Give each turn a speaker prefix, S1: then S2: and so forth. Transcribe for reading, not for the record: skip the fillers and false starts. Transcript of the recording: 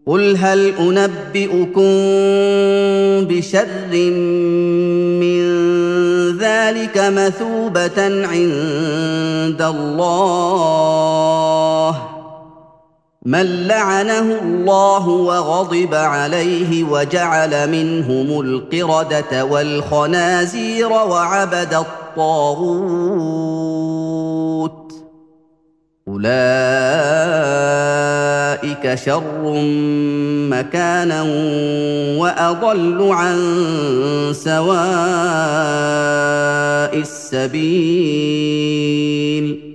S1: قل هل انبئكم بشر من ذلك مثوبه عند الله من لعنه الله وغضب عليه وجعل منهم القرده والخنازير وعبد الطاغوت اولئك شر مكانا واضل عن سواء السبيل